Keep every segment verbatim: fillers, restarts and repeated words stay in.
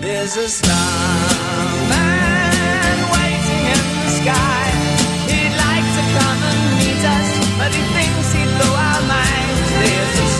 There's a starman waiting in the sky. He'd like to come and meet us, but he thinks he'd blow our minds. There's a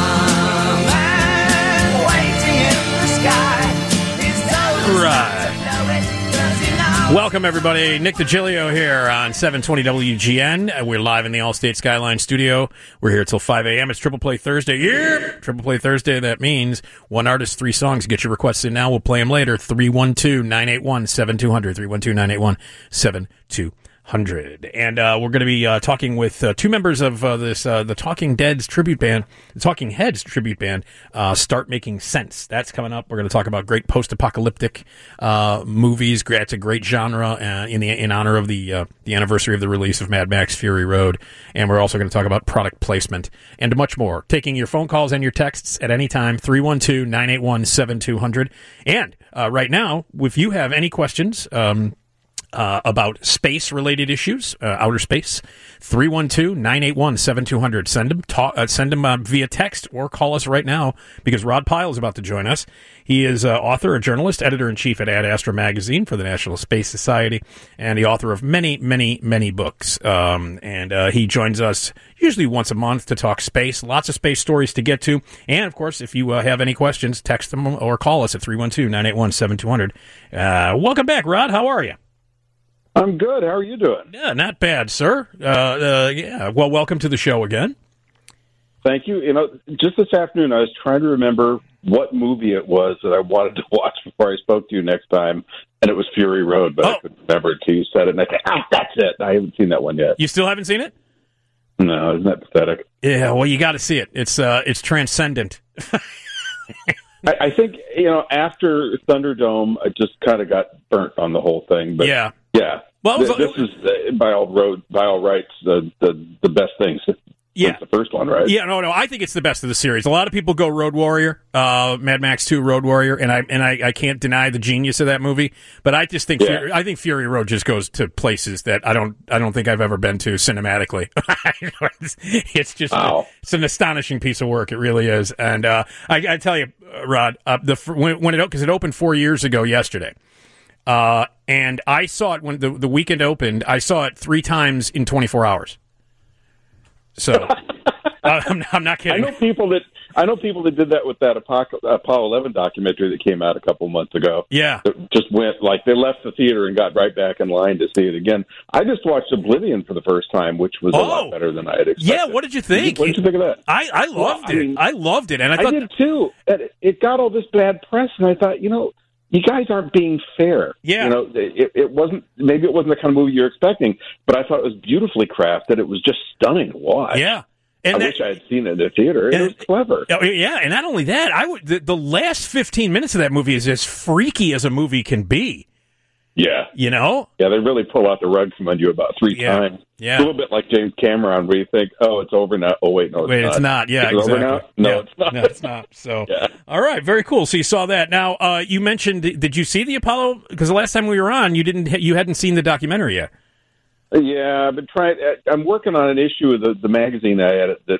starman waiting in the sky. He's told us Right. not to know it, 'cause he knows. Welcome, everybody. Nick DiGilio here on seven twenty W G N. Uh, We're live in the Allstate Skyline studio. We're here till five a.m. It's Triple Play Thursday. Yeah! Triple Play Thursday. That means one artist, three songs. Get your requests in now. We'll play them later. three one two, nine eight one, seven two zero zero. three one two, nine eight one, seven two zero zero. And uh, we're going to be uh, talking with uh, two members of uh, this uh, the Talking Dead's tribute band, the Talking Heads tribute band, uh, Start Making Sense. That's coming up. We're going to talk about great post-apocalyptic uh, movies. It's a great genre uh, in the in honor of the uh, the anniversary of the release of Mad Max Fury Road. And we're also going to talk about product placement and much more. Taking your phone calls and your texts at any time, three one two, nine eight one, seven two zero zero. And uh, right now, if you have any questions, um, Uh, about space-related issues, uh, outer space, three one two, nine eight one, seven two zero zero. Send them, ta- uh, send them uh, via text or call us right now because Rod Pyle is about to join us. He is uh, author, a journalist, editor-in-chief at Ad Astra magazine for the National Space Society, and the author of many, many, many books. Um, and uh, he joins us usually once a month to talk space. Lots of space stories to get to. And, of course, if you uh, have any questions, text them or call us at three one two, nine eight one, seven two zero zero. Uh, welcome back, Rod. How are you? I'm good. How are you doing? Yeah, not bad, sir. Uh, uh, yeah, well, welcome to the show again. Thank you. You know, just this afternoon, I was trying to remember what movie it was that I wanted to watch before I spoke to you next time, and it was Fury Road, but oh. I couldn't remember it until you said it, and I said, ah, that's it. I haven't seen that one yet. You still haven't seen it? No, isn't that pathetic? Yeah, well, you got to see it. It's uh, it's transcendent. I, I think, you know, after Thunderdome, I just kind of got burnt on the whole thing. But yeah. Yeah. Well, this, was, this is, uh, by all road, by all rights, the, the, the best thing. Yeah. It's the first one, right? Yeah, no, no. I think it's the best of the series. A lot of people go Road Warrior, uh, Mad Max two Road Warrior, and I and I, I can't deny the genius of that movie. But I just think Yeah. Fury, I think Fury Road just goes to places that I don't I don't think I've ever been to cinematically. it's, it's just Wow. it's an astonishing piece of work. It really is. And uh, I, I tell you, Rod, uh, the when, when it because it opened four years ago yesterday. Uh, and I saw it when the, the weekend opened. I saw it three times in twenty-four hours. So uh, I'm, I'm not kidding. I know people that I know people that did that with that Apollo, Apollo eleven documentary that came out a couple months ago. Yeah, that just went like they left the theater and got right back in line to see it again. I just watched Oblivion for the first time, which was oh. a lot better than I had expected. Yeah, what did you think? What did you think of that? I, I loved well, I it. mean, I loved it, and I, thought, I did too. And it, it got all this bad press, and I thought, you know. You guys aren't being fair. Yeah. You know, it, it wasn't, maybe it wasn't the kind of movie you're expecting, but I thought it was beautifully crafted. It was just stunning to watch. Yeah. And I that, wish I had seen it in the theater. It and, was clever. Yeah, and not only that, I would the, the last fifteen minutes of that movie is as freaky as a movie can be. Yeah. You know? Yeah, they really pull out the rug from under you about three yeah. times. Yeah. It's a little bit like James Cameron where you think, oh, it's over now. Oh, wait, no, it's wait, not. it's not. Yeah, Is it exactly. over now? No, yeah. it's not. No, it's not. So, yeah. All right, very cool. So you saw that. Now, uh, you mentioned, did you see the Apollo? Because the last time we were on, you didn't, you hadn't seen the documentary yet. Yeah, I've been trying. I'm working on an issue of the, the magazine I edit that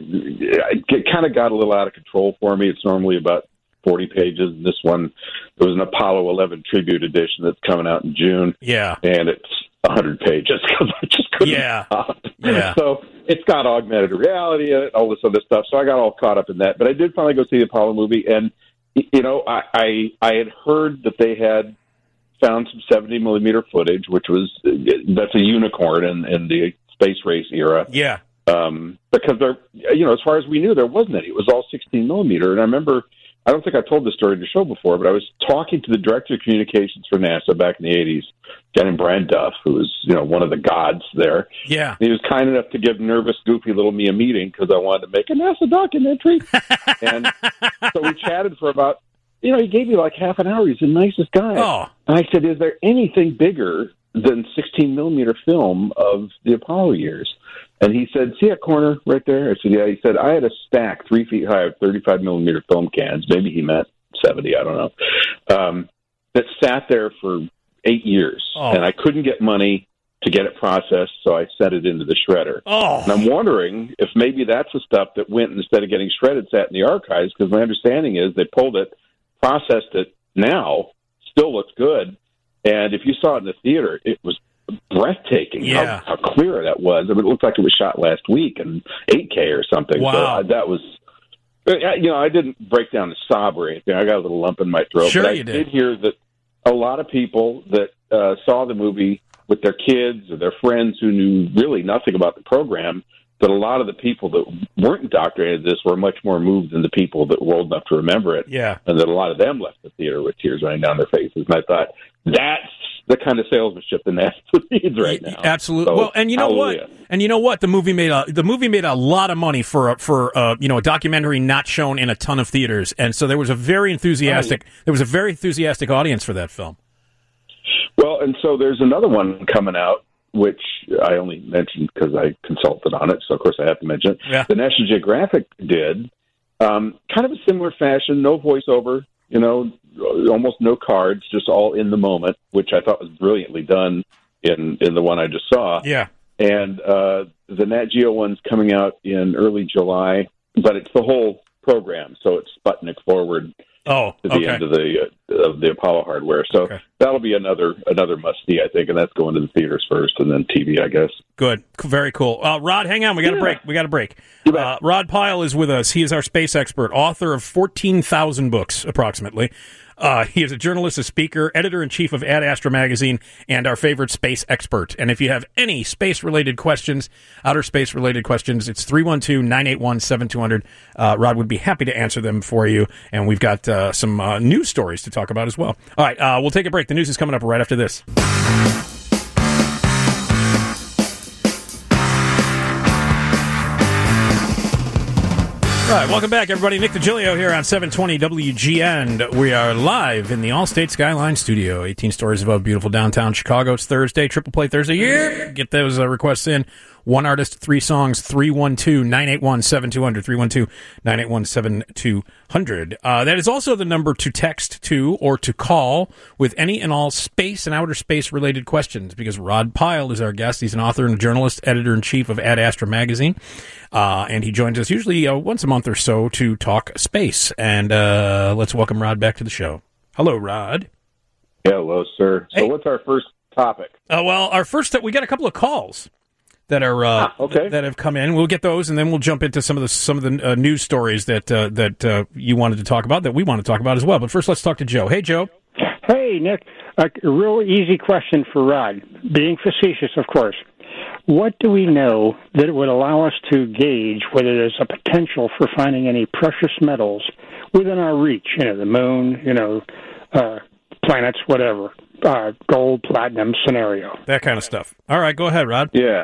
it, it kind of got a little out of control for me. It's normally about forty pages. This one, there was an Apollo eleven tribute edition that's coming out in June. Yeah. And it's one hundred pages because I just couldn't yeah. stop. Yeah. So it's got augmented reality in it, all this other stuff. So I got all caught up in that. But I did finally go see the Apollo movie. And, you know, I, I, I had heard that they had found some seventy millimeter footage, which was, that's a unicorn in, in the space race era. Yeah. Um, because there, you know, as far as we knew, there wasn't any. It was all sixteen millimeter. And I remember, I don't think I told this story in the show before, but I was talking to the director of communications for NASA back in the eighties, a guy named Brian Duff, who was, you know, one of the gods there. Yeah. And he was kind enough to give nervous, goofy little me a meeting because I wanted to make a NASA documentary. And so we chatted for about, you know, he gave me like half an hour. He's the nicest guy. Oh. And I said, is there anything bigger than sixteen millimeter film of the Apollo years? And he said, see that corner right there? I said, yeah. He said, I had a stack three feet high of thirty-five millimeter film cans. Maybe he meant seventy, I don't know. Um, that sat there for eight years. Oh. And I couldn't get money to get it processed, so I sent it into the shredder. Oh. And I'm wondering if maybe that's the stuff that went, instead of getting shredded, sat in the archives, because my understanding is they pulled it, processed it, now still looks good. And if you saw it in the theater, it was breathtaking yeah. how, how clear that was. I mean, it looked like it was shot last week in eight K or something. Wow. So uh, that was, you know, I didn't break down the sob or anything. I got a little lump in my throat. Sure but I you did. did hear that a lot of people that uh, saw the movie with their kids or their friends who knew really nothing about the program, that a lot of the people that weren't indoctrinated in this were much more moved than the people that were old enough to remember it. Yeah. And that a lot of them left the theater with tears running down their faces. And I thought, that's the kind of salesmanship the Nashville needs right now. Absolutely. So, well, and you know hallelujah. what? And you know what? The movie made a the movie made a lot of money for a, for uh, you know a documentary not shown in a ton of theaters, and so there was a very enthusiastic oh, yeah. there was a very enthusiastic audience for that film. Well, and so there's another one coming out, which I only mentioned because I consulted on it, so of course I have to mention it. Yeah. The National Geographic did um, kind of a similar fashion, no voiceover, you know, almost no cards, just all in the moment, which I thought was brilliantly done in, in the one I just saw. Yeah. And uh, the Nat Geo one's coming out in early July, but it's the whole program, so it's Sputnik forward. Oh, to the okay. end of the uh, of the Apollo hardware. So okay. that'll be another another must see, I think, and that's going to the theaters first and then T V, I guess. Good, very cool. Uh, Rod, hang on, we got to yeah. break. We got to break. Uh, Rod Pyle is with us. He is our space expert, author of fourteen thousand books, approximately. Uh, he is a journalist, a speaker, editor-in-chief of Ad Astra magazine, and our favorite space expert. And if you have any space-related questions, outer space-related questions, it's three one two, nine eight one, seven two zero zero. Uh, Rod would be happy to answer them for you. And we've got uh, some uh, news stories to talk about as well. All right, uh, we'll take a break. The news is coming up right after this. All right, welcome back, everybody. Nick DiGilio here on seven twenty W G N. We are live in the Allstate Skyline studio, eighteen stories above beautiful downtown Chicago. It's Thursday, Triple Play Thursday. Yeah, get those uh, requests in. One artist, three songs, three one two, nine eight one, seven two zero zero, three one two, nine eight one, seven two zero zero. Uh, that is also the number to text to or to call with any and all space and outer space-related questions, because Rod Pyle is our guest. He's an author and a journalist, editor-in-chief of Ad Astra magazine, uh, and he joins us usually uh, once a month or so to talk space. And uh, let's welcome Rod back to the show. Hello, Rod. Hello, sir. So hey. What's our first topic? Uh, well, our first, we got a couple of calls that are uh, ah, okay. that have come in. We'll get those, and then we'll jump into some of the some of the uh, news stories that uh, that uh, you wanted to talk about, that we want to talk about as well. But first, let's talk to Joe. Hey, Joe. Hey, Nick. A real easy question for Rod. Being facetious, of course. What do we know that would allow us to gauge whether there's a potential for finding any precious metals within our reach? You know, the moon, you know, uh, planets, whatever. Uh, gold, platinum scenario. That kind of stuff. All right, go ahead, Rod. Yeah.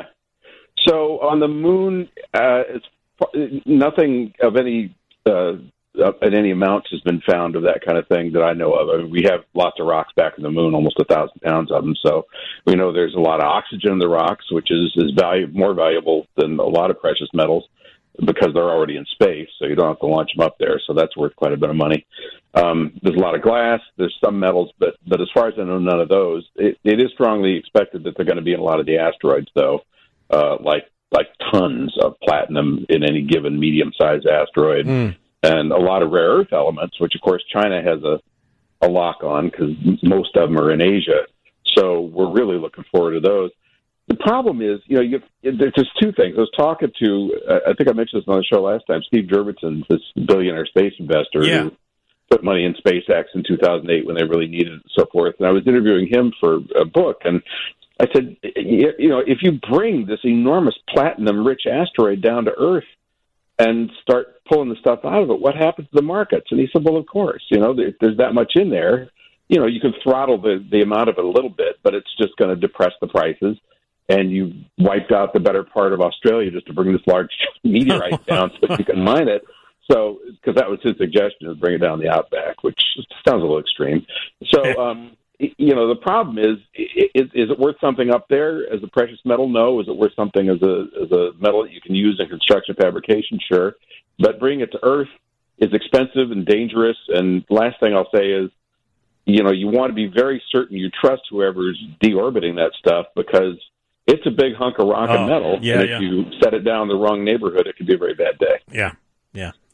So on the moon, uh, it's, nothing of any uh, at any amount has been found of that kind of thing that I know of. I mean, we have lots of rocks back in the moon, almost a thousand pounds of them. So we know there's a lot of oxygen in the rocks, which is is value, more valuable than a lot of precious metals because they're already in space. So you don't have to launch them up there. So that's worth quite a bit of money. Um, there's a lot of glass. There's some metals, but but as far as I know, none of those. It, it is strongly expected that they're going to be in a lot of the asteroids, though. Uh, like like tons of platinum in any given medium-sized asteroid, mm. and a lot of rare earth elements, which of course China has a, a lock on because most of them are in Asia. So we're really looking forward to those. The problem is, you know, you there's just two things. I was talking to, uh, I think I mentioned this on the show last time, Steve Jurvetson, this billionaire space investor yeah. who put money in SpaceX in two thousand eight when they really needed it and so forth. And I was interviewing him for a book, and I said, you know, if you bring this enormous platinum-rich asteroid down to Earth and start pulling the stuff out of it, what happens to the markets? And he said, well, of course, you know, if there's that much in there, you know, you can throttle the, the amount of it a little bit, but it's just going to depress the prices. And you wiped out the better part of Australia just to bring this large meteorite down so that you can mine it. So, because that was his suggestion, is bring it down the outback, which sounds a little extreme. So, um, you know, the problem is, is, is it worth something up there as a precious metal? No. Is it worth something as a as a metal that you can use in construction fabrication? Sure. But bringing it to Earth is expensive and dangerous. And last thing I'll say is, you know, you want to be very certain you trust whoever's deorbiting that stuff, because it's a big hunk of rock oh, and metal. Yeah, and if yeah. you set it down in the wrong neighborhood, it could be a very bad day. Yeah. Yeah.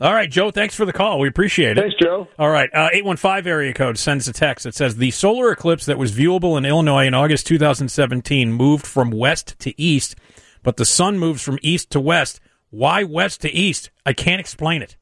All right, Joe, thanks for the call. We appreciate it. Thanks, Joe. All right, uh, eight one five area code sends a text that says, the solar eclipse that was viewable in Illinois in August two thousand seventeen moved from west to east, but the sun moves from east to west. Why west to east? I can't explain it.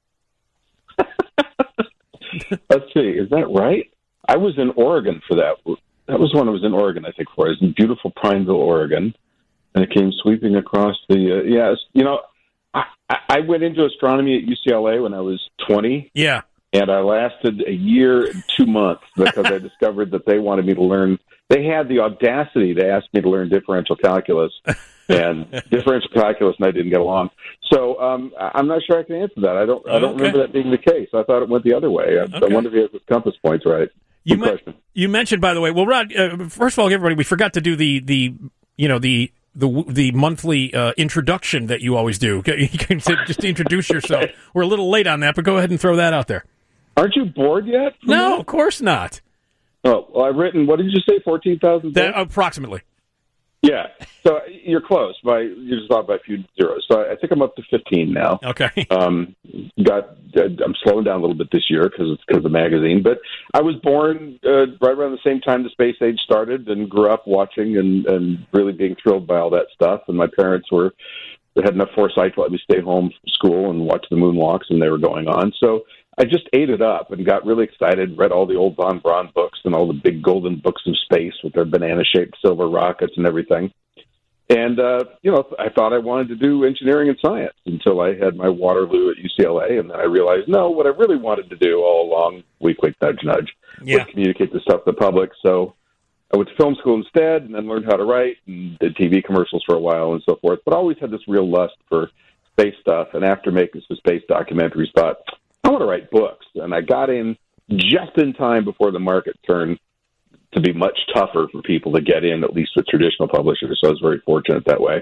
Let's see, is that right? I was in Oregon for that. That was when I was in Oregon, I think, for it. It was in beautiful Prineville, Oregon, and it came sweeping across the, uh, yeah, you know, I, I went into astronomy at U C L A when I was twenty. Yeah. And I lasted a year and two months because I discovered that they wanted me to learn. They had the audacity to ask me to learn differential calculus, and differential calculus and I didn't get along. So um, I'm not sure I can answer that. I don't. I don't okay. remember that being the case. I thought it went the other way. I, okay. I wonder if it was compass points right. You, me- you mentioned, by the way. Well, Rod. Uh, first of all, everybody, we forgot to do the the you know the. The the monthly uh, introduction that you always do. You can just introduce yourself. We're a little late on that, but go ahead and throw that out there. Aren't you bored yet? No, that? of course not. Oh, well, I've written, what did you say, fourteen thousand? Approximately. Yeah, so you're close. By you just off by a few zeros. So I think I'm up to fifteen now. Okay. Um, got I'm slowing down a little bit this year because it's because of the magazine. But I was born uh, right around the same time the space age started, and grew up watching and, and really being thrilled by all that stuff. And my parents were they had enough foresight to let me stay home from school and watch the moonwalks, and they were going on. So I just ate it up and got really excited, read all the old von Braun books and all the big golden books of space with their banana-shaped silver rockets and everything. And, uh, you know, I thought I wanted to do engineering and science until I had my Waterloo at U C L A, and then I realized, no, what I really wanted to do all along, wink, wink, nudge, nudge, yeah. was communicate this stuff to the public. So I went to film school instead and then learned how to write and did T V commercials for a while and so forth, but always had this real lust for space stuff. And after making some space documentaries, thought, I want to write books. And I got in just in time before the market turned to be much tougher for people to get in, at least with traditional publishers. So I was very fortunate that way.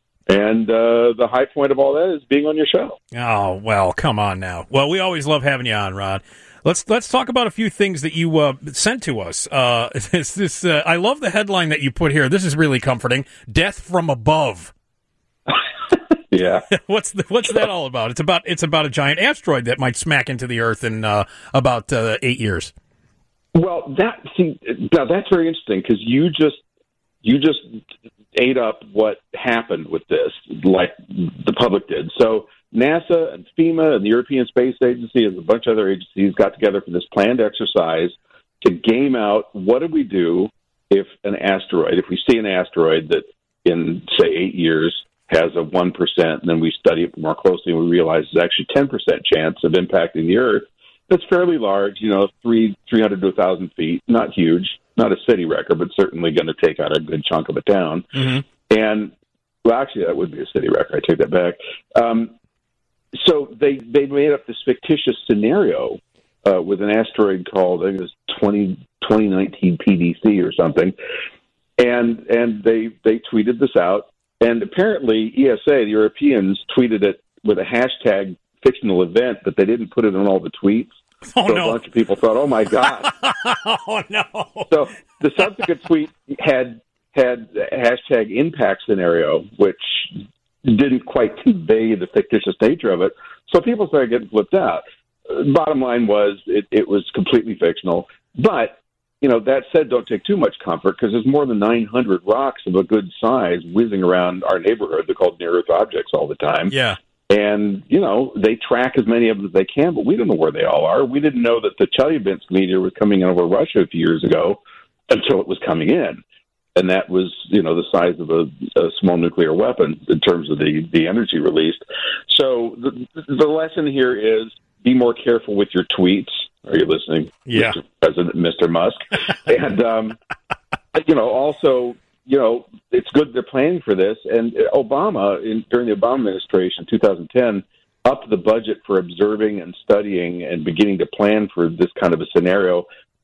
And uh, the high point of all that is being on your show. Oh, well, come on now. Well, we always love having you on, Rod. Let's let's talk about a few things that you uh, sent to us. Uh, this, this, uh, I love the headline that you put here. This is really comforting. Death from above. Yeah. what's the, what's that all about? It's about it's about a giant asteroid that might smack into the Earth in uh, about uh, eight years. Well, that see now that's very interesting because you just you just ate up what happened with this, like the public did. So NASA and FEMA and the European Space Agency and a bunch of other agencies got together for this planned exercise to game out what do we do if an asteroid, if we see an asteroid that in say eight years has a one percent, and then we study it more closely and we realize there's actually ten percent chance of impacting the Earth. That's fairly large, you know, three, 300 to one thousand feet, not huge, not a city record, but certainly going to take out a good chunk of a town. Mm-hmm. And, well, actually, that would be a city record. I take that back. Um, so they, they made up this fictitious scenario uh, with an asteroid called, I think it was twenty, twenty nineteen P D C or something, and and they they tweeted this out. And apparently, E S A, the Europeans, tweeted it with a hashtag fictional event, but they didn't put it on all the tweets. Oh, so no. A bunch of people thought, oh, my God. Oh, no. So the subsequent tweet had had hashtag impact scenario, which didn't quite convey the fictitious nature of it. So people started getting flipped out. Bottom line was it, it was completely fictional. But you know, that said, don't take too much comfort because there's more than nine hundred rocks of a good size whizzing around our neighborhood. They're called near-Earth objects all the time. Yeah. And, you know, they track as many of them as they can, but we don't know where they all are. We didn't know that the Chelyabinsk meteor was coming in over Russia a few years ago until it was coming in. And that was, you know, the size of a, a small nuclear weapon in terms of the, the energy released. So the, the lesson here is be more careful with your tweets. Are you listening? Yeah. Mister President, Mister Musk. And, um, you know, also, you know, it's good they're planning for this. And Obama, in, during the Obama administration, two thousand ten, upped the budget for observing and studying and beginning to plan for this kind of a scenario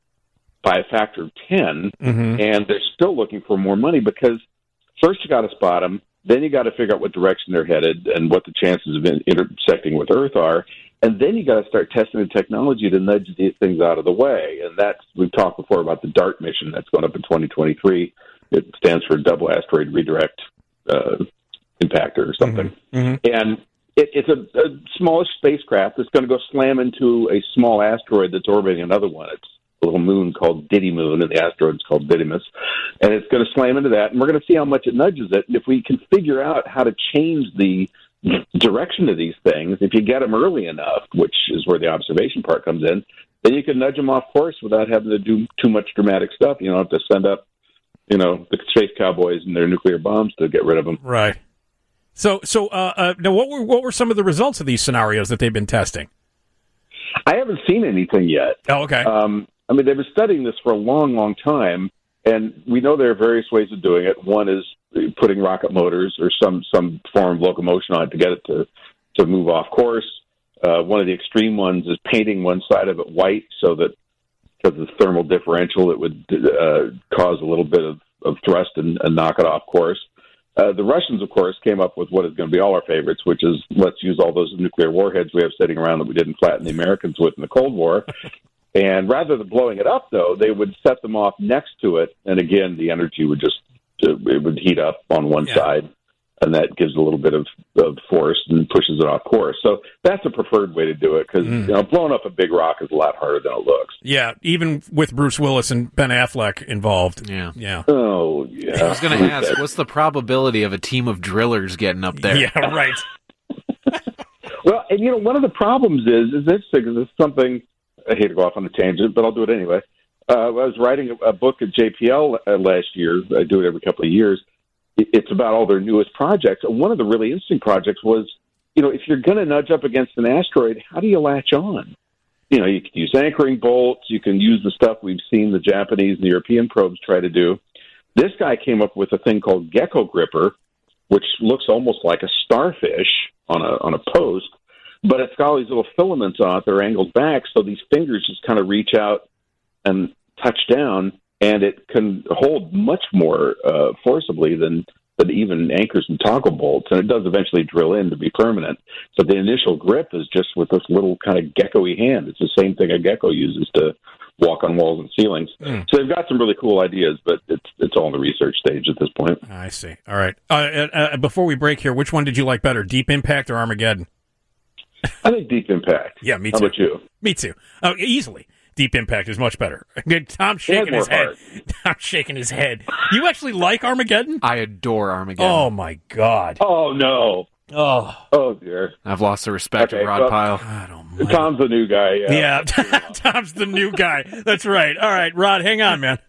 by a factor of ten. Mm-hmm. And they're still looking for more money because first you got to spot them, then you got to figure out what direction they're headed and what the chances of intersecting with Earth are. And then you got to start testing the technology to nudge these things out of the way. And that's, we've talked before about the DART mission that's going up in twenty twenty-three. It stands for Double Asteroid Redirect uh, Impactor or something. Mm-hmm. Mm-hmm. And it, it's a, a smallish spacecraft that's going to go slam into a small asteroid that's orbiting another one. It's a little moon called Didymoon, and the asteroid's called Didymus. And it's going to slam into that, and we're going to see how much it nudges it. And if we can figure out how to change the direction of these things, if you get them early enough, which is where the observation part comes in, then you can nudge them off course without having to do too much dramatic stuff. You don't have to send up, you know, the space cowboys and their nuclear bombs to get rid of them. Right. So, so uh, uh, now, what were what were some of the results of these scenarios that they've been testing? I haven't seen anything yet. Oh, okay. Um, I mean, they've been studying this for a long, long time, and we know there are various ways of doing it. One is putting rocket motors or some, some form of locomotion on it to get it to, to move off course. Uh, one of the extreme ones is painting one side of it white so that, because of the thermal differential, it would uh, cause a little bit of, of thrust and, and knock it off course. Uh, the Russians, of course, came up with what is going to be all our favorites, which is let's use all those nuclear warheads we have sitting around that we didn't flatten the Americans with in the Cold War. And rather than blowing it up, though, they would set them off next to it. And again, the energy would just, it would heat up on one yeah. side. And that gives a little bit of, of force and pushes it off course. So that's a preferred way to do it because mm. you know, blowing up a big rock is a lot harder than it looks. Yeah, even with Bruce Willis and Ben Affleck involved. Yeah. Yeah. Oh, yeah. I was going to ask, what's the probability of a team of drillers getting up there? Yeah, right. Well, and you know, one of the problems is, is this because it's something, I hate to go off on a tangent, but I'll do it anyway. Uh, I was writing a, a book at J P L uh, last year. I do it every couple of years. It's about all their newest projects. And one of the really interesting projects was, you know, if you're going to nudge up against an asteroid, how do you latch on? You know, you can use anchoring bolts. You can use the stuff we've seen the Japanese and the European probes try to do. This guy came up with a thing called Gecko Gripper, which looks almost like a starfish on a on a post, but it's got all these little filaments on it that are angled back, so these fingers just kind of reach out and touch down, and it can hold much more uh, forcibly than, than even anchors and toggle bolts, and it does eventually drill in to be permanent. So the initial grip is just with this little kind of gecko-y hand. It's the same thing a gecko uses to walk on walls and ceilings. Mm. So they've got some really cool ideas, but it's it's all in the research stage at this point. I see. All right. Uh, uh, before we break here, which one did you like better, Deep Impact or Armageddon? I think Deep Impact. Yeah, me too. How about you? Me too. Oh, easily. Deep Impact is much better. Tom's shaking his head. Tom's shaking his head. You actually like Armageddon? I adore Armageddon. Oh, my God. Oh, no. Oh. Oh, dear. I've lost the respect okay, of Rod well, Pyle. I don't Tom's the new guy. Yeah. yeah. Tom's the new guy. That's right. All right, Rod, hang on, man.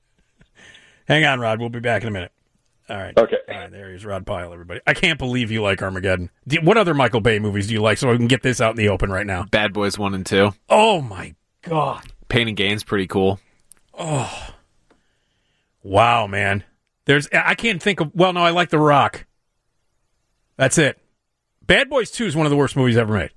Hang on, Rod. We'll be back in a minute. All right. Okay. All right, there he's Rod Pyle, everybody. I can't believe you like Armageddon. Do, what other Michael Bay movies do you like so I can get this out in the open right now? Bad Boys one and two. Oh, my God. Pain and Gain's pretty cool. Oh. Wow, man. There's I can't think of well, no, I like The Rock. That's it. Bad Boys two is one of the worst movies ever made.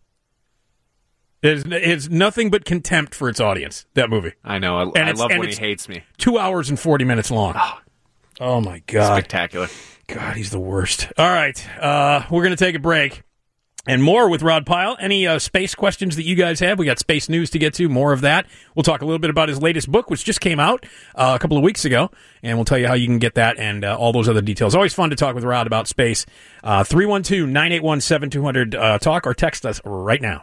It is, it is nothing but contempt for its audience, that movie. I know. I, I love when he hates me. Two hours and forty minutes long. Oh, oh my God. Spectacular. God, he's the worst. All right. Uh, we're going to take a break. And more with Rod Pyle. Any uh, space questions that you guys have? We got space news to get to, more of that. We'll talk a little bit about his latest book, which just came out uh, a couple of weeks ago, and we'll tell you how you can get that and uh, all those other details. Always fun to talk with Rod about space. Uh, three one two, nine eight one, seven two zero zero, uh, talk or text us right now.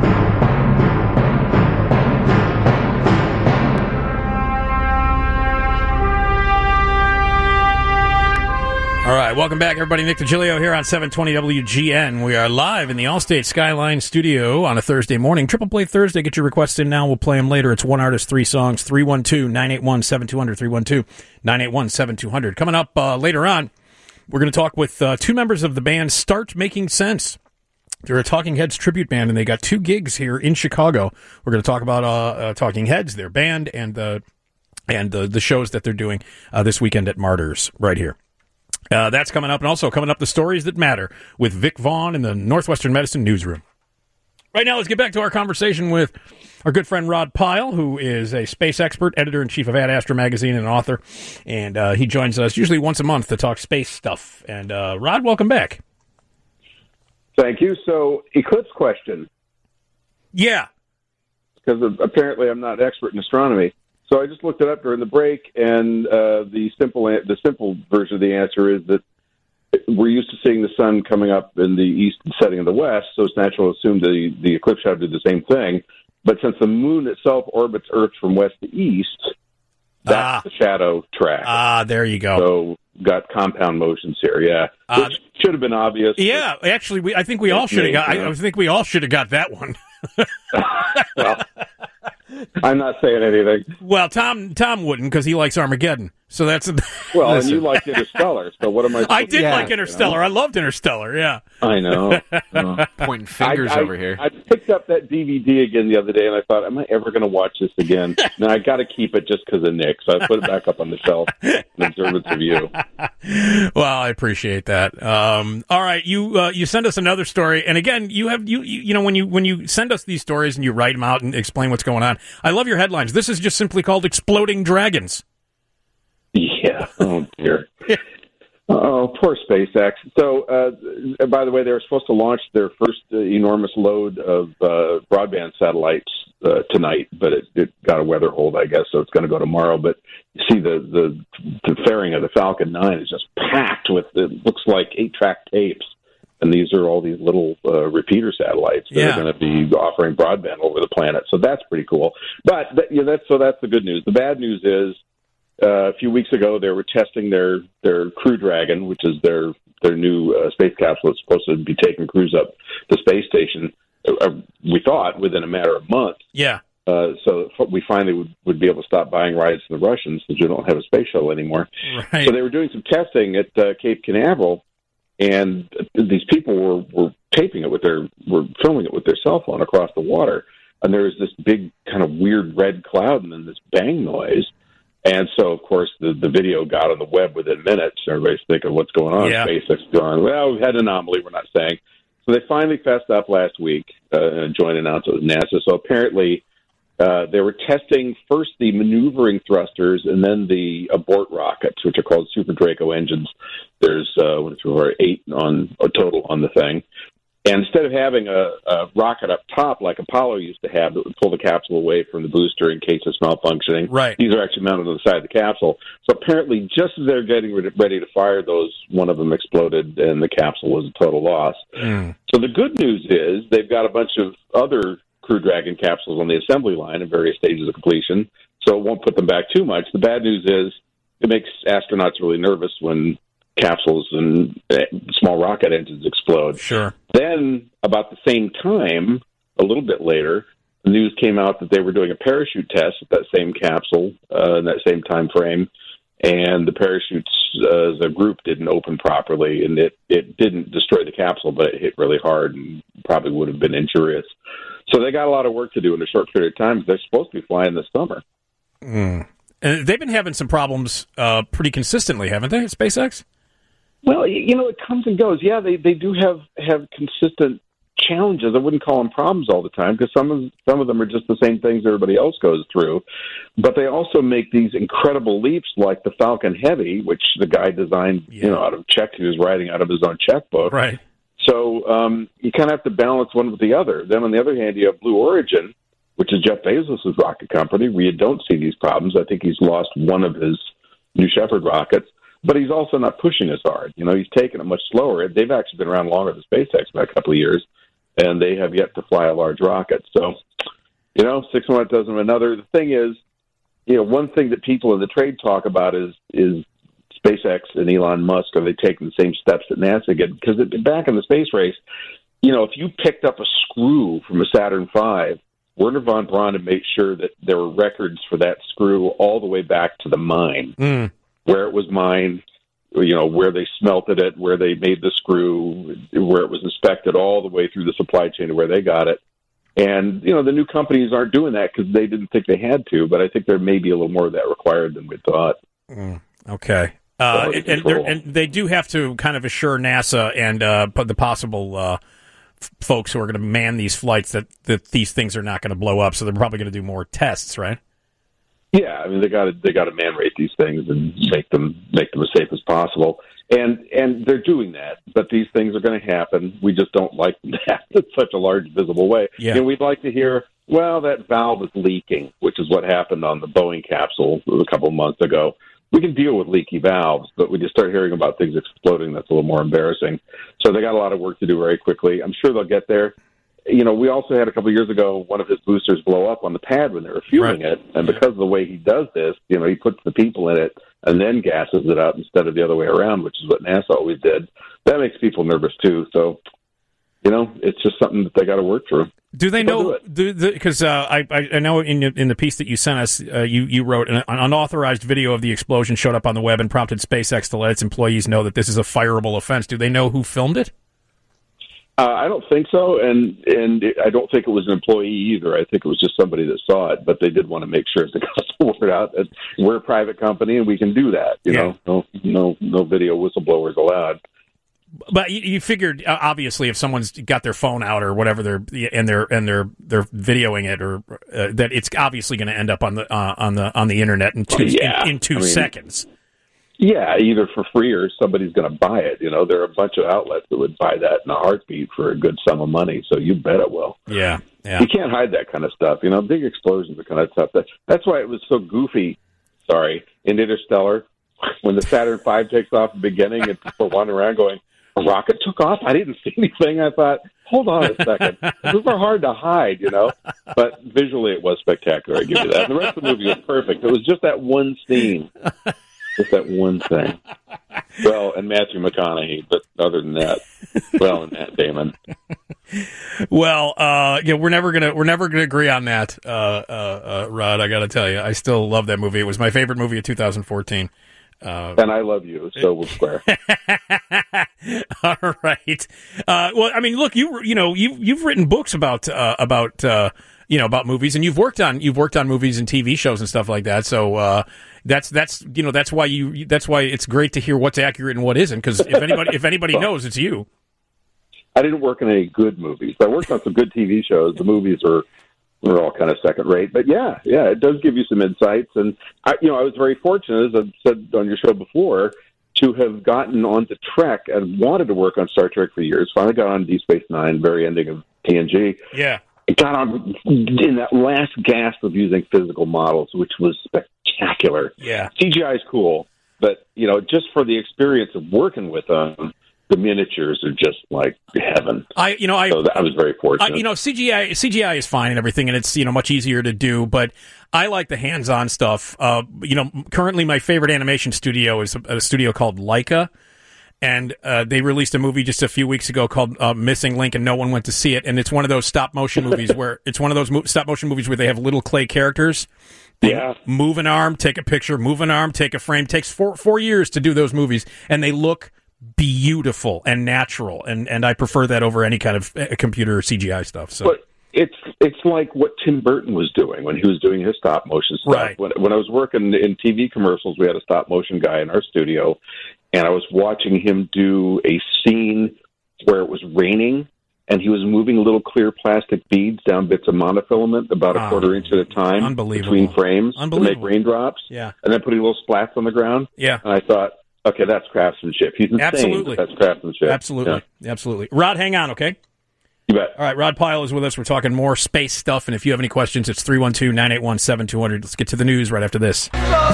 All right, welcome back, everybody. Nick DiGilio here on seven twenty W G N. We are live in the Allstate Skyline studio on a Thursday morning. Triple Play Thursday. Get your requests in now. We'll play them later. It's one artist, three songs. three one two, nine eight one, seven two zero zero. three one two, nine eight one, seven two zero zero. Coming up uh, later on, we're going to talk with uh, two members of the band Start Making Sense. They're a Talking Heads tribute band, and they got two gigs here in Chicago. We're going to talk about uh, uh, Talking Heads, their band, and the and the, the shows that they're doing uh, this weekend at Martyrs right here. Uh, that's coming up, and also coming up, the stories that matter with Vic Vaughn in the Northwestern Medicine Newsroom. Right now, let's get back to our conversation with our good friend Rod Pyle, who is a space expert, editor-in-chief of Ad Astra magazine, and author. And uh, he joins us usually once a month to talk space stuff. And uh, Rod, welcome back. Thank you. So, eclipse question. Yeah. Because apparently I'm not an expert in astronomy. So I just looked it up during the break, and uh, the simple the simple version of the answer is that we're used to seeing the sun coming up in the east and setting in the west, so it's natural to assume the, the eclipse shadow did the same thing. But since the moon itself orbits Earth from west to east, that's ah. the shadow track. Ah, there you go. So got compound motions here, yeah. Uh, Which should have been obvious. Yeah, actually, we, I think we all should have got. I, I think we all should have got that one. Well, I'm not saying anything. Well, Tom Tom wouldn't because he likes Armageddon. So that's a, well, listen. and you liked Interstellar. So what am I? I did yeah, like Interstellar. You know? I loved Interstellar. Yeah, I know. Uh, Pointing fingers I, I, over here. I picked up that D V D again the other day, and I thought, am I ever going to watch this again? No, I got to keep it just because of Nick. So I put it back up on the shelf in observance of you. Well, I appreciate that. Um, all right, you uh, you send us another story, and again, you have you, you you know when you when you send us these stories and you write them out and explain what's going on. I love your headlines. This is just simply called "Exploding Dragons." Yeah. Oh dear. Oh, poor SpaceX. So, uh, by the way, they were supposed to launch their first uh, enormous load of uh, broadband satellites uh, tonight, but it, it got a weather hold, I guess, so it's going to go tomorrow. But you see, the, the the fairing of the Falcon nine is just packed with, it looks like eight-track tapes. And these are all these little uh, repeater satellites that yeah. are going to be offering broadband over the planet. So that's pretty cool. But th- yeah, that's so that's the good news. The bad news is, Uh, a few weeks ago, they were testing their, their Crew Dragon, which is their their new uh, space capsule that's supposed to be taking crews up the space station. Uh, we thought within a matter of months. Yeah. Uh, so we finally would, would be able to stop buying rides to the Russians since we don't have a space shuttle anymore. Right. So they were doing some testing at uh, Cape Canaveral, and these people were, were taping it with their were filming it with their cell phone across the water, and there was this big kind of weird red cloud and then this bang noise. And so, of course, the, the video got on the web within minutes. Everybody's thinking, what's going on? Yeah. SpaceX going, well, we've had an anomaly, we're not saying. So they finally fessed up last week, uh, and a joint announcement with NASA. So apparently uh, they were testing first the maneuvering thrusters and then the abort rockets, which are called Super Draco engines. There's uh, one, two, four, eight on a total on the thing. And instead of having a, a rocket up top like Apollo used to have that would pull the capsule away from the booster in case it's malfunctioning, right. these are actually mounted on the side of the capsule. So apparently, just as they're getting ready to fire those, one of them exploded and the capsule was a total loss. Mm. So the good news is they've got a bunch of other Crew Dragon capsules on the assembly line in various stages of completion, so it won't put them back too much. The bad news is it makes astronauts really nervous when capsules and small rocket engines explode. Sure. Then, about the same time, a little bit later, the news came out that they were doing a parachute test at that same capsule uh, in that same time frame, and the parachutes uh, as a group didn't open properly, and it, it didn't destroy the capsule, but it hit really hard and probably would have been injurious. So they got a lot of work to do in a short period of time. They're supposed to be flying this summer. Mm. And they've been having some problems uh, pretty consistently, haven't they, at SpaceX? Well, you know, it comes and goes. Yeah, they, they do have, have consistent challenges. I wouldn't call them problems all the time because some of some of them are just the same things everybody else goes through. But they also make these incredible leaps, like the Falcon Heavy, which the guy designed, yeah. you know, out of checks he was writing out of his own checkbook. Right. So um, you kind of have to balance one with the other. Then on the other hand, you have Blue Origin, which is Jeff Bezos' rocket company, where you don't see these problems. I think he's lost one of his New Shepard rockets. But he's also not pushing as hard. You know, he's taking it much slower. They've actually been around longer than SpaceX by a couple of years, and they have yet to fly a large rocket. So, you know, six of one dozen of another. The thing is, you know, one thing that people in the trade talk about is is SpaceX and Elon Musk, are they taking the same steps that NASA did? Because back in the space race, you know, if you picked up a screw from a Saturn five, Werner von Braun had made sure that there were records for that screw all the way back to the mine. Mm. Where it was mined, you know, where they smelted it, where they made the screw, where it was inspected all the way through the supply chain to where they got it. And, you know, the new companies aren't doing that because they didn't think they had to, but I think there may be a little more of that required than we thought. Mm, okay. Uh, and, and, and they do have to kind of assure NASA and uh, the possible uh, f- folks who are going to man these flights that, that these things are not going to blow up, so they're probably going to do more tests, right? Yeah, I mean they got to they got to man rate these things and make them make them as safe as possible, and and they're doing that. But these things are going to happen. We just don't like them to happen in such a large, visible way. Yeah. And we'd like to hear, well, that valve is leaking, which is what happened on the Boeing capsule a couple of months ago. we can deal with leaky valves, but when you start hearing about things exploding, that's a little more embarrassing. So they got a lot of work to do very quickly. I'm sure they'll get there. You know, we also had a couple of years ago one of his boosters blow up on the pad when they were fueling Right. it, and because of the way he does this, you know, he puts the people in it and then gasses it up instead of the other way around, which is what NASA always did. That makes people nervous too. So, you know, it's just something that they got to work through. Do they They'll know? do Because uh, I, I I know in in the piece that you sent us, uh, you you wrote an, an unauthorized video of the explosion showed up on the web and prompted SpaceX to let its employees know that this is a fireable offense. Do they know who filmed it? Uh, I don't think so, and and it, I don't think it was an employee either. I think it was just somebody that saw it, but they did want to make sure to get the word out that we're a private company and we can do that. You Yeah. know, no no no video whistleblowers allowed. But you, you figured, uh, obviously, if someone's got their phone out or whatever, they're and they're and they're they're videoing it, or uh, that it's obviously going to end up on the uh, on the on the internet in two Yeah. in, in two I mean, seconds. Yeah, either for free or somebody's going to buy it. You know, there are a bunch of outlets that would buy that in a heartbeat for a good sum of money. So you bet it will. Yeah, yeah. You can't hide that kind of stuff. You know, big explosions are kind of stuff. That, that's why it was so goofy, sorry, in Interstellar, when the Saturn five takes off at the beginning and people are wandering around going, a rocket took off? I didn't see anything. I thought, hold on a second. Those are hard to hide, you know. But visually it was spectacular, I give you that. And the rest of the movie was perfect. It was just that one scene. Just that one thing. Well, and Matthew McConaughey, but other than that, well, and Matt Damon. Well, uh, yeah, we're never gonna we're never gonna agree on that, uh, uh, uh, Rod. I got to tell you, I still love that movie. It was my favorite movie of two thousand fourteen. Uh, and I love you, so we'll square. All right. Uh, well, I mean, look, you you know you you've written books about uh, about uh, you know about movies, and you've worked on you've worked on movies and T V shows and stuff like that. So uh, that's that's you know that's why you that's why it's great to hear what's accurate and what isn't. Because if anybody if anybody knows, it's you. I didn't work in any good movies. I worked on some good T V shows. The movies were were all kind of second rate, but yeah, yeah, it does give you some insights. And I, you know, I was very fortunate, as I've said on your show before, to have gotten onto Trek and wanted to work on Star Trek for years. Finally got on Deep Space Nine, very ending of T N G. Yeah, it got on in that last gasp of using physical models, which was spectacular. Yeah, C G I is cool, but you know, just for the experience of working with them. The miniatures are just like heaven. I, you know, I, so I was very fortunate. I, you know, C G I, C G I is fine and everything, and it's you know much easier to do. But I like the hands-on stuff. Uh, you know, currently my favorite animation studio is a, a studio called Leica, and uh, they released a movie just a few weeks ago called uh, Missing Link, and no one went to see it. And it's one of those stop-motion movies where it's one of those mo- stop-motion movies where they have little clay characters. They yeah. move an arm, take a picture, move an arm, take a frame. It takes four four years to do those movies, and they look beautiful and natural, and and I prefer that over any kind of uh, computer or C G I stuff. So but it's it's like what Tim Burton was doing when he was doing his stop motion stuff. Right. When when I was working in T V commercials, we had a stop motion guy in our studio, and I was watching him do a scene where it was raining, and he was moving little clear plastic beads down bits of monofilament about a Oh, quarter inch at a time unbelievable. between frames to make Unbelievable. raindrops. Yeah. And then putting little splats on the ground. Yeah. And I thought, okay, that's craftsmanship. He's insane, Absolutely. but that's craftsmanship. absolutely, Yeah. absolutely. Rod, hang on, okay? You bet. All right, Rod Pyle is with us. We're talking more space stuff, and if you have any questions, it's three one two, nine eight one, seven two zero zero. Let's get to the news right after this.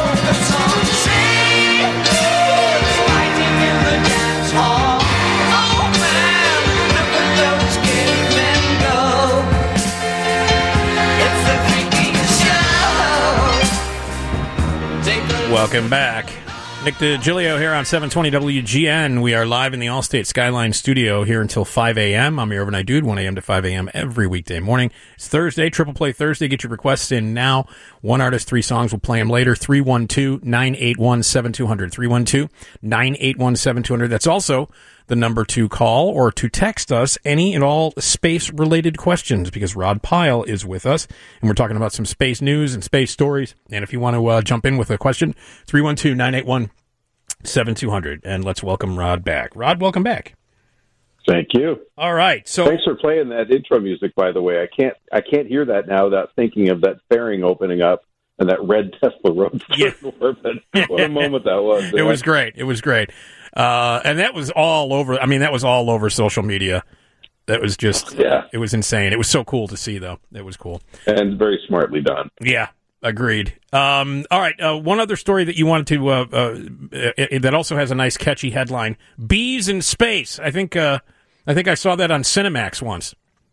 Welcome back. Nick DiGilio here on seven twenty W G N. We are live in the Allstate Skyline studio here until five a.m. I'm your overnight dude, one a.m. to five a.m. every weekday morning. It's Thursday, Triple Play Thursday. Get your requests in now. One artist, three songs. We'll play them later. three one two, nine eight one, seven two zero zero. three one two, nine eight one, seven two zero zero. That's also the number to call or to text us any and all space-related questions, because Rod Pyle is with us, and we're talking about some space news and space stories. And if you want to uh, jump in with a question, three one two, nine eight one, seven two zero zero. And let's welcome Rod back. Rod, welcome back. Thank you. All right. So thanks for playing that intro music, by the way. I can't I can't hear that now without thinking of that fairing opening up and that red Tesla Roadster. Yeah. What a moment that was. It was great. It was great. Uh, and that was all over. I mean, that was all over social media. That was just, yeah. It was insane. It was so cool to see, though. It was cool. And very smartly done. Yeah. Agreed. Um, all right. Uh, one other story that you wanted to uh, uh, uh, that also has a nice catchy headline: "Bees in Space." I think uh, I think I saw that on Cinemax once.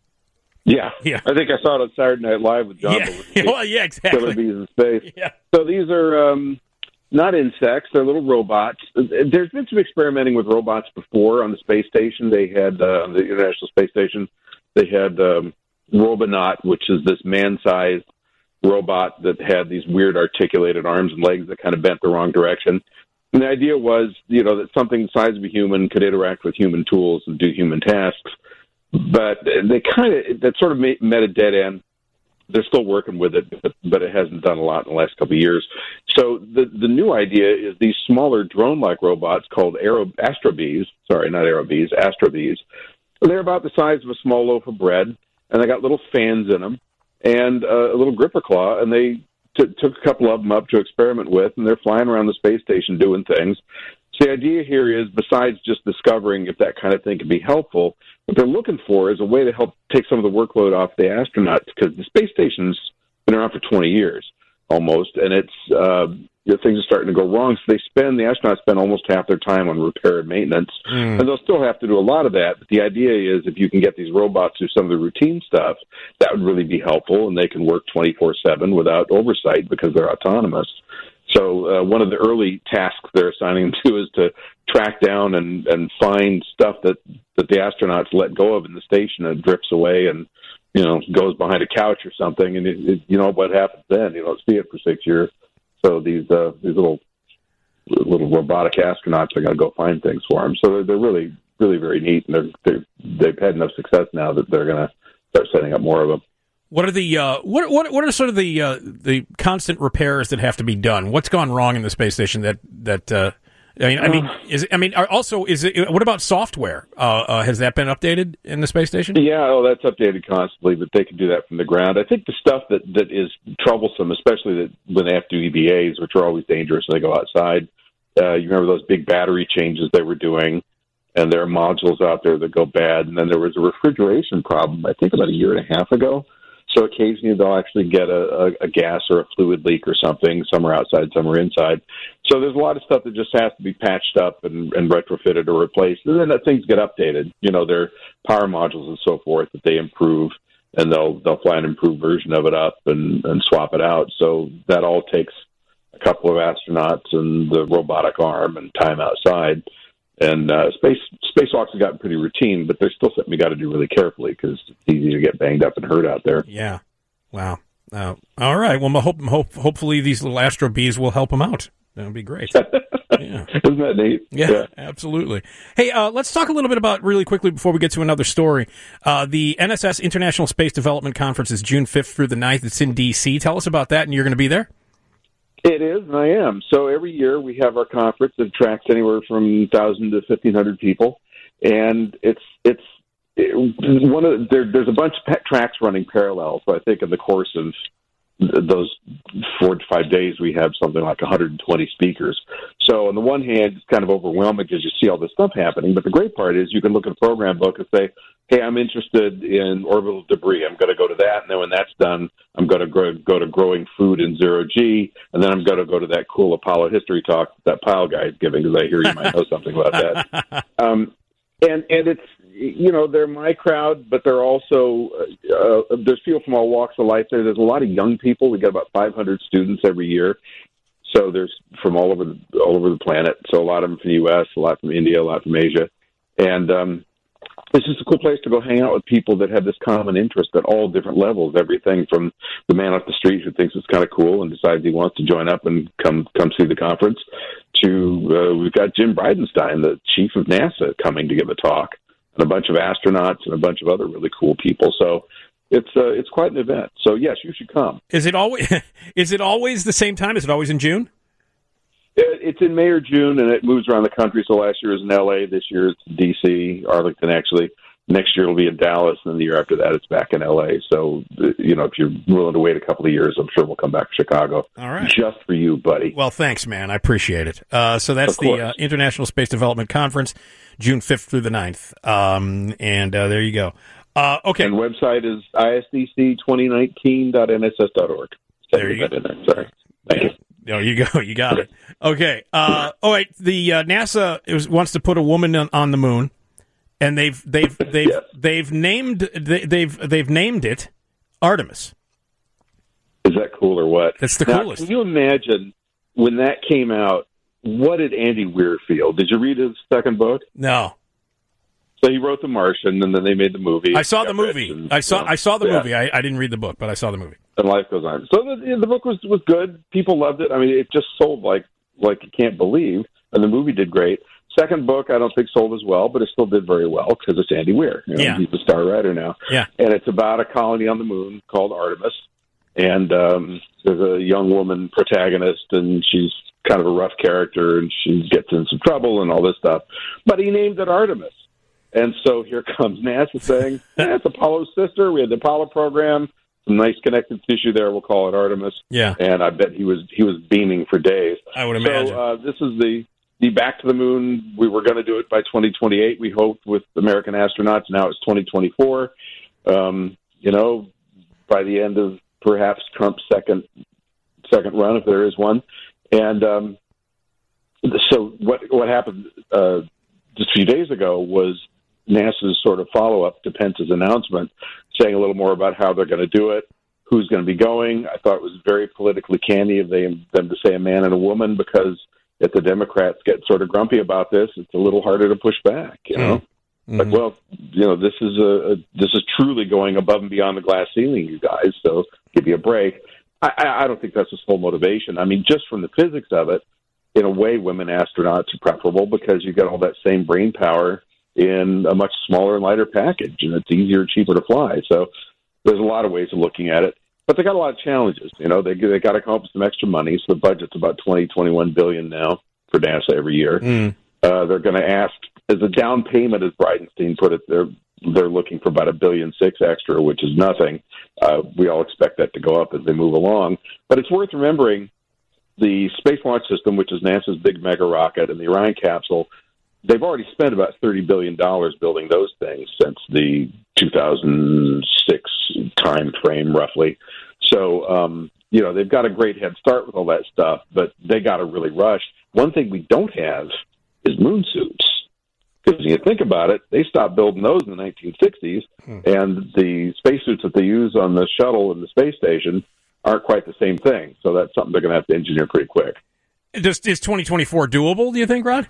Yeah, Yeah. I think I saw it on Saturday Night Live with John. Yeah, well, yeah, exactly. Killer bees in space. Yeah. So these are um, not insects; they're little robots. There's been some experimenting with robots before on the space station. They had uh, on the International Space Station. They had um, Robonaut, which is this man-sized robot that had these weird articulated arms and legs that kind of bent the wrong direction. And the idea was, you know, that something the size of a human could interact with human tools and do human tasks. But they kind of, that sort of met a dead end. They're still working with it, but, but it hasn't done a lot in the last couple of years. So the the new idea is these smaller drone-like robots called Aero, Astrobees. Sorry, not Aerobees, Astrobees. They're about the size of a small loaf of bread, and they got little fans in them and uh, a little gripper claw, and they t- took a couple of them up to experiment with, and they're flying around the space station doing things. So the idea here is, besides just discovering if that kind of thing can be helpful, what they're looking for is a way to help take some of the workload off the astronauts, because the space station's been around for twenty years almost, and it's uh, you know, things are starting to go wrong. So they spend the astronauts spend almost half their time on repair and maintenance, mm. and they'll still have to do a lot of that. But the idea is, if you can get these robots do some of the routine stuff, that would really be helpful, and they can work twenty-four seven without oversight because they're autonomous. So uh, one of the early tasks they're assigning them to is to track down and, and find stuff that, that the astronauts let go of in the station and drifts away and, you know, goes behind a couch or something. And, it, it, you know, what happens then? You don't see it for six years. So these uh, these little little robotic astronauts are going to go find things for them. So they're, they're really, really very neat. And they're, they're, they've had enough success now that they're going to start setting up more of them. What are the uh, what what what are sort of the uh, the constant repairs that have to be done? What's gone wrong in the space station that that uh, I mean I mean is I mean also is it what about software? Uh, uh, has that been updated in the space station? Yeah, oh, that's updated constantly, but they can do that from the ground. I think the stuff that, that is troublesome, especially that when they have to do E V As, which are always dangerous when they go outside. Uh, you remember those big battery changes they were doing, and there are modules out there that go bad. And then there was a refrigeration problem, I think about a year and a half ago. So occasionally they'll actually get a, a, a gas or a fluid leak or something, somewhere outside, somewhere inside. So there's a lot of stuff that just has to be patched up and, and retrofitted or replaced. And then that things get updated. You know, their power modules and so forth that they improve, and they'll they'll fly an improved version of it up and, and swap it out. So that all takes a couple of astronauts and the robotic arm and time outside. And uh, space spacewalks have gotten pretty routine, but there's still something you got to do really carefully because it's easy to get banged up and hurt out there. Yeah. Wow. Uh, all right. Well, hope, hope, hopefully these little Astro Bees will help them out. That would be great. Yeah. Isn't that neat? Yeah, yeah. Absolutely. Hey, uh, let's talk a little bit about, really quickly before we get to another story, uh, the N S S International Space Development Conference is June fifth through the ninth. It's in D C. Tell us about that, and you're going to be there? It is, and I am. So every year we have our conference that attracts anywhere from one thousand to fifteen hundred people, and it's it's it, one of there, there's a bunch of tracks running parallel. So I think in the course of those four to five days, we have something like one hundred twenty speakers. So on the one hand, it's kind of overwhelming because you see all this stuff happening. But the great part is you can look at a program book and say, hey, I'm interested in orbital debris. I'm going to go to that. And then when that's done, I'm going to go, go to growing food in zero G. And then I'm going to go to that cool Apollo history talk that Pyle guy is giving, because I hear you might know something about that. Um, and, and it's, you know, they're my crowd, but they're also, uh, there's people from all walks of life there. There's a lot of young people. We got about five hundred students every year. So there's from all over the, all over the planet. So a lot of them from the U S, a lot from India, a lot from Asia. And um, it's just a cool place to go hang out with people that have this common interest at all different levels. Everything from the man off the street who thinks it's kind of cool and decides he wants to join up and come come see the conference, to uh, we've got Jim Bridenstine, the chief of NASA, coming to give a talk, and a bunch of astronauts and a bunch of other really cool people. So it's uh, it's quite an event. So yes, you should come. Is it always is it always the same time? Is it always in June? It, it's in May or June, and it moves around the country. So last year it was in L A. This year it's D C, Arlington, actually. Next year it'll be in Dallas, and then the year after that it's back in L A. So, you know, if you're willing to wait a couple of years, I'm sure we'll come back to Chicago. All right. Just for you, buddy. Well, thanks, man. I appreciate it. Uh, so that's the uh, International Space Development Conference, June fifth through the ninth. Um, and uh, there you go. Uh, okay. And website is I S D C twenty nineteen dot N S S dot org. There you go. In there. Sorry. Thank you. No, you go. You got it. Okay. Uh, oh wait, the uh, NASA is, wants to put a woman on, on the moon, and they've they've they've Yes. they've named they, they've they've named it Artemis. Is that cool or what? That's the now, coolest. Can you imagine when that came out? What did Andy Weir feel? Did you read his second book? No, So he wrote The Martian, and then they made the movie. I saw the Got movie. rich and, I saw you know, I saw the yeah. movie. I, I didn't read the book, but I saw the movie. And life goes on. So the, the book was was good. People loved it. I mean, it just sold like like you can't believe. And the movie did great. Second book, I don't think sold as well, but it still did very well because it's Andy Weir. You know, Yeah. He's a star writer now. Yeah. And it's about a colony on the moon called Artemis. And um, there's a young woman protagonist, and she's kind of a rough character, and she gets in some trouble and all this stuff. But he named it Artemis. And so here comes NASA saying, yeah, it's Apollo's sister. We had the Apollo program. Some nice connective tissue there. We'll call it Artemis. Yeah. And I bet he was he was beaming for days. I would imagine. So uh, this is the, the back to the moon. We were going to do it by twenty twenty-eight, we hoped, with American astronauts. Now it's twenty twenty-four. Um, you know, by the end of perhaps Trump's second second run, if there is one. And um, so what what happened uh, just a few days ago was NASA's sort of follow-up to Pence's announcement, saying a little more about how they're going to do it, who's going to be going. I thought it was very politically canny of they, them to say a man and a woman, because if the Democrats get sort of grumpy about this, it's a little harder to push back, you know? Mm-hmm. Like, well, you know, this is a, a this is truly going above and beyond the glass ceiling, you guys, so give you a break. I, I, I don't think that's the sole motivation. I mean, just from the physics of it, in a way, women astronauts are preferable because you get all that same brain power in a much smaller and lighter package, and it's easier, cheaper to fly. So there's a lot of ways of looking at it, but they got a lot of challenges. You know, they they got to come up with some extra money. So the budget's about twenty, twenty-one billion now for NASA every year. Mm. Uh, they're going to ask as a down payment, as Bridenstine put it. They're they're looking for about a billion six extra, which is nothing. Uh, we all expect that to go up as they move along, but it's worth remembering the Space Launch System, which is NASA's big mega rocket, and the Orion capsule. They've already spent about thirty billion dollars building those things since the two thousand six time frame, roughly. So, um, you know, they've got a great head start with all that stuff, but they got to really rush. One thing we don't have is moon suits. Because when you think about it, they stopped building those in the nineteen sixties, hmm. and the spacesuits that they use on the shuttle and the space station aren't quite the same thing. So that's something they're going to have to engineer pretty quick. Does, is twenty twenty-four doable, do you think, Rod?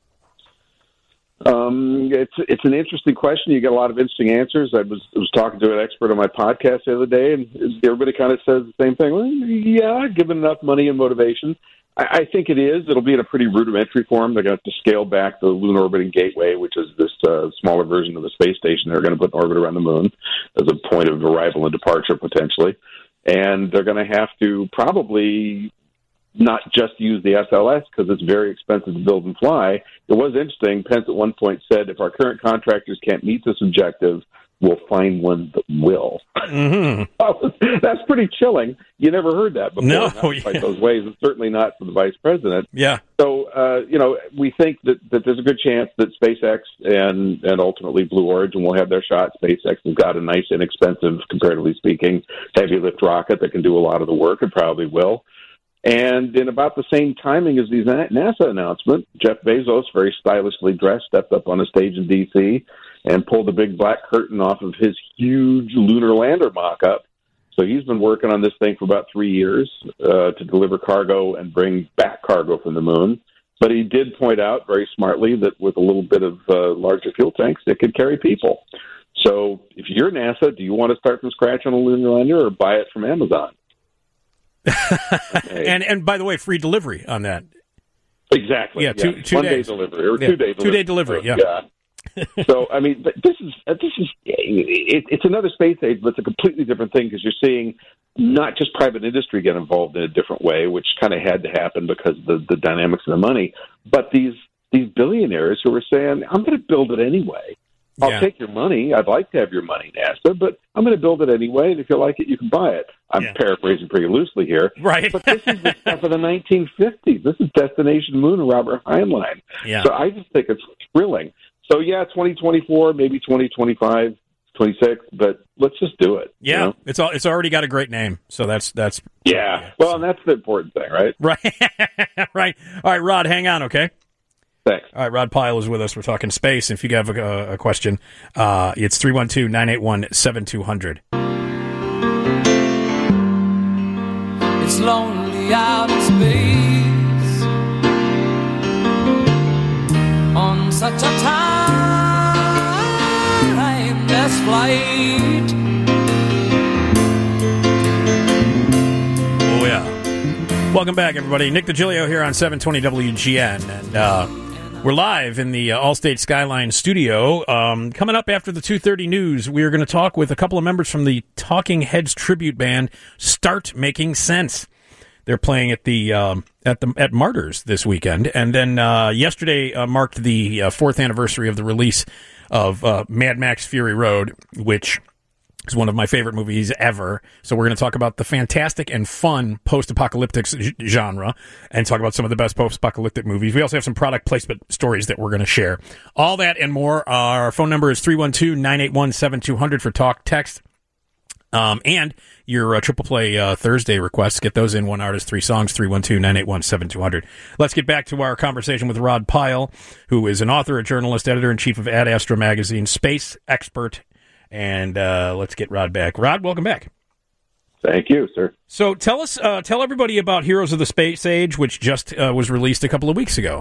Um, it's it's an interesting question. You get a lot of interesting answers. I was I was talking to an expert on my podcast the other day, and everybody kind of says the same thing. Well, yeah, given enough money and motivation, I, I think it is. It'll be in a pretty rudimentary form. They're going to have to scale back the Lunar Orbiting Gateway, which is this uh, smaller version of the space station they're going to put in orbit around the moon as a point of arrival and departure potentially. And they're going to have to probably not just use the S L S because it's very expensive to build and fly. It was interesting. Pence at one point said, if our current contractors can't meet this objective, we'll find one that will. Mm-hmm. That's pretty chilling. You never heard that before. No, not yeah. quite those ways, and certainly not for the vice president. Yeah. So, uh, you know, we think that, that there's a good chance that SpaceX and, and ultimately Blue Origin will have their shot. SpaceX has got a nice, inexpensive, comparatively speaking, heavy lift rocket that can do a lot of the work. It probably will. And in about the same timing as these NASA announcement, Jeff Bezos, very stylishly dressed, stepped up on a stage in D C and pulled the big black curtain off of his huge lunar lander mock-up. So he's been working on this thing for about three years uh, to deliver cargo and bring back cargo from the moon. But he did point out very smartly that with a little bit of uh, larger fuel tanks, it could carry people. So if you're NASA, do you want to start from scratch on a lunar lander or buy it from Amazon? Okay. and and by the way, free delivery on that. Exactly. Yeah, two, yeah. two One days. day delivery or yeah. two day delivery. Two day delivery. Yeah. yeah. So I mean, this is this is it, it's another space age, but it's a completely different thing because you're seeing not just private industry get involved in a different way, which kind of had to happen because of the, the dynamics of the money, but these these billionaires who are saying, "I'm going to build it anyway. I'll yeah. take your money. I'd like to have your money, NASA, but I'm going to build it anyway, and if you like it, you can buy it." I'm yeah. paraphrasing pretty loosely here. Right. But this is the stuff of the nineteen fifties. This is Destination Moon and Robert Heinlein. Yeah. So I just think it's thrilling. So, yeah, twenty twenty-four, maybe twenty twenty-five, twenty-sixth, but let's just do it. Yeah, you know? it's all, it's already got a great name, so that's that's yeah. yeah. Well, and that's the important thing, right? Right, right. All right, Rod, hang on, okay? Thanks. All right, Rod Pyle is with us. We're talking space. If you have a, a question, uh, it's three one two, nine eight one, seven two zero zero. It's lonely out in space on such a timeless flight. Oh, yeah. Welcome back, everybody. Nick DiGilio here on seven twenty W G N. And uh, we're live in the uh, Allstate Skyline studio. Um, coming up after the two thirty news, we are going to talk with a couple of members from the Talking Heads tribute band, Start Making Sense. They're playing at the um, at the at Martyrs this weekend, and then uh, yesterday uh, marked the uh, fourth anniversary of the release of uh, Mad Max: Fury Road, which is one of my favorite movies ever. So we're going to talk about the fantastic and fun post-apocalyptic g- genre, and talk about some of the best post-apocalyptic movies. We also have some product placement stories that we're going to share. All that and more. Our phone number is three one two, nine eight one, seven two zero zero for talk text. Um, and your uh, Triple Play uh, Thursday requests, get those in, one artist, three songs, three one two, nine eight one, seven two zero zero. Let's get back to our conversation with Rod Pyle, who is an author, a journalist, editor-in-chief of Ad Astra magazine, space expert, and uh, let's get Rod back. Rod, welcome back. Thank you, sir. So tell us, uh, tell everybody about Heroes of the Space Age, which just uh, was released a couple of weeks ago.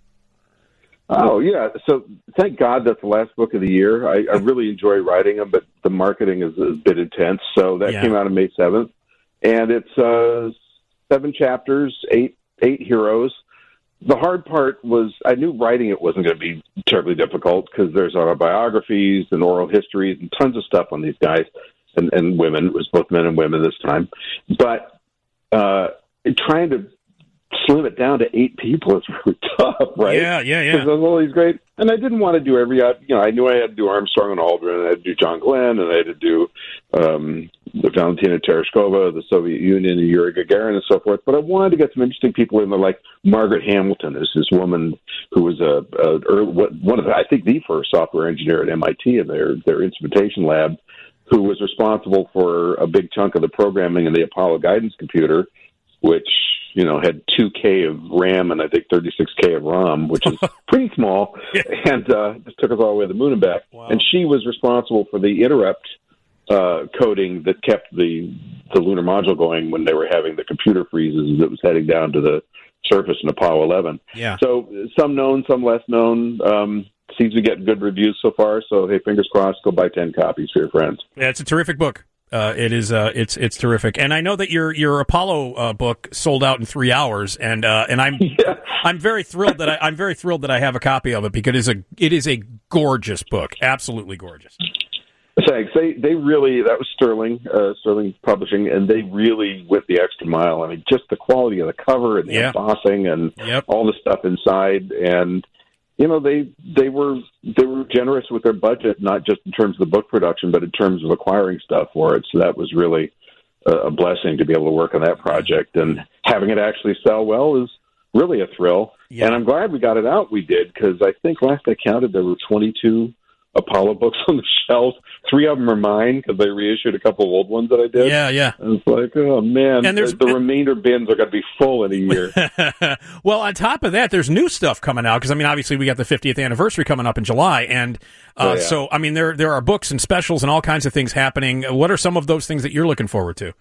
Oh, yeah. So thank God that's the last book of the year. I, I really enjoy writing them, but the marketing is a bit intense. So that yeah. came out on May seventh. And it's uh, seven chapters, eight eight heroes. The hard part was I knew writing it wasn't going to be terribly difficult because there's autobiographies and oral histories and tons of stuff on these guys and, and women. It was both men and women this time. But uh, trying to slim it down to eight people is really tough, right? Yeah, yeah, yeah. Because there's all these great, and I didn't want to do every, you know, I knew I had to do Armstrong and Aldrin, and I had to do John Glenn, and I had to do um, the Valentina Tereshkova, the Soviet Union, and Yuri Gagarin, and so forth. But I wanted to get some interesting people in there, like Margaret Hamilton, is this woman who was a, a early, one of the, I think the first software engineer at M I T in their their instrumentation lab, who was responsible for a big chunk of the programming in the Apollo guidance computer, which, you know, had two K of RAM and I think thirty-six K of ROM, which is pretty small, yeah. and uh, just took us all the way to the moon and back. Wow. And she was responsible for the interrupt uh, coding that kept the the lunar module going when they were having the computer freezes that was heading down to the surface in Apollo eleven. Yeah. So some known, some less known. Um, seems to get good reviews so far. So hey, fingers crossed. Go buy ten copies for your friends. Yeah, it's a terrific book. Uh, it is. Uh, it's it's terrific, and I know that your your Apollo uh, book sold out in three hours, and uh, and I'm yeah. I'm very thrilled that I, I'm very thrilled that I have a copy of it because it is a it is a gorgeous book, absolutely gorgeous. Thanks. They they really that was Sterling uh, Sterling Publishing, and they really went the extra mile. I mean, just the quality of the cover and the yeah. embossing and yep. all the stuff inside, and you know, they they were they were generous with their budget, not just in terms of the book production, but in terms of acquiring stuff for it. So that was really a, a blessing to be able to work on that project, and having it actually sell well is really a thrill. Yeah. And I'm glad we got it out. We did, because I think last I counted there were twenty-two Apollo books on the shelf. Three of them are mine because I reissued a couple of old ones that I did. Yeah, yeah. And it's like, oh man, and there's, the, the remainder bins are going to be full in a year. Well, on top of that, there's new stuff coming out because I mean, obviously, we got the fiftieth anniversary coming up in July, and uh, oh, yeah. so I mean, there there are books and specials and all kinds of things happening. What are some of those things that you're looking forward to?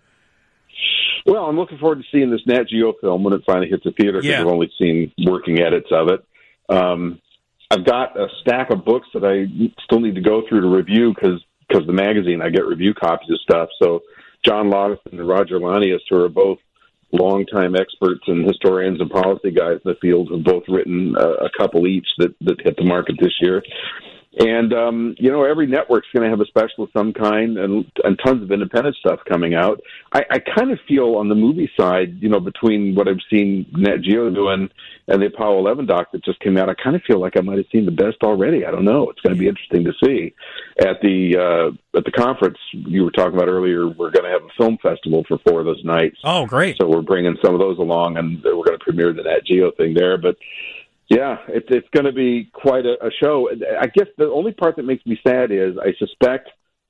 Well, I'm looking forward to seeing this Nat Geo film when it finally hits the theater, because yeah. I've only seen working edits of it. Um, I've got a stack of books that I still need to go through to review because because the magazine, I get review copies of stuff. So John Logsdon and Roger Lanius, who are both longtime experts and historians and policy guys in the field, have both written a, a couple each that, that hit the market this year. And, um, you know, every network's going to have a special of some kind, and, and tons of independent stuff coming out. I, I kind of feel on the movie side, you know, between what I've seen Nat Geo doing and the Apollo eleven doc that just came out, I kind of feel like I might have seen the best already. I don't know. It's going to be interesting to see. At the uh, at the conference you were talking about earlier, we're going to have a film festival for four of those nights. Oh, great. So we're bringing some of those along, and we're going to premiere the Nat Geo thing there. But yeah, it, it's going to be quite a, a show. I guess the only part that makes me sad is I suspect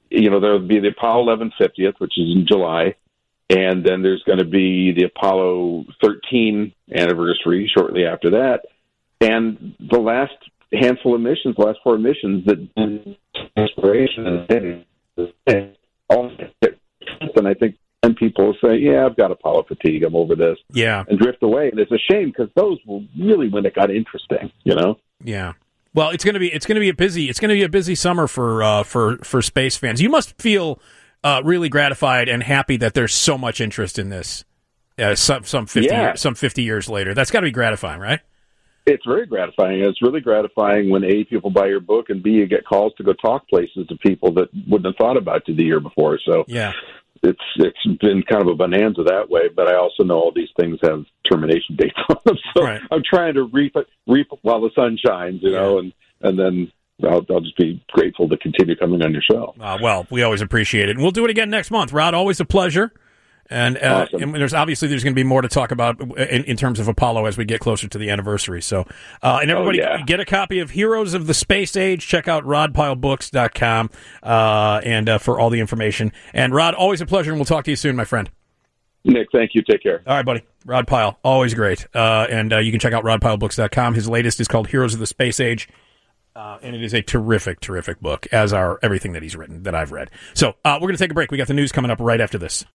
you know, there'll be the Apollo eleven fiftieth, which is in July, and then there's going to be the Apollo thirteen anniversary shortly after that, and the last handful of missions, the last four missions that inspiration and all. And I think ten people will say, "Yeah, I've got Apollo fatigue. I'm over this." Yeah, and drift away. And it's a shame because those were really when it got interesting. You know. Yeah. Well, it's going to be it's going to be a busy it's going to be a busy summer for uh, for for space fans. You must feel uh, really gratified and happy that there's so much interest in this. Uh, some some fifty yeah. years, some fifty years later, that's got to be gratifying, right? It's very gratifying. It's really gratifying when A, people buy your book, and B, you get calls to go talk places to people that wouldn't have thought about you the year before. So yeah. It's it's been kind of a bonanza that way, but I also know all these things have termination dates on them. So right. I'm trying to reap it, reap while the sun shines, you yeah. know, and and then I'll, I'll just be grateful to continue coming on your show. Uh, well, we always appreciate it, and we'll do it again next month. Rod, always a pleasure. And, uh, awesome. and there's obviously there's going to be more to talk about in, in terms of Apollo as we get closer to the anniversary. So, uh, and everybody oh, yeah. get a copy of Heroes of the Space Age. Check out rod pile books dot com uh, and uh, for all the information. And Rod, always a pleasure, and we'll talk to you soon, my friend. Nick, thank you. Take care. All right, buddy. Rod Pile, always great. Uh, and uh, you can check out rod pile books dot com. His latest is called Heroes of the Space Age. Uh, and it is a terrific, terrific book, as are everything that he's written that I've read. So uh, we're going to take a break. We got the news coming up right after this.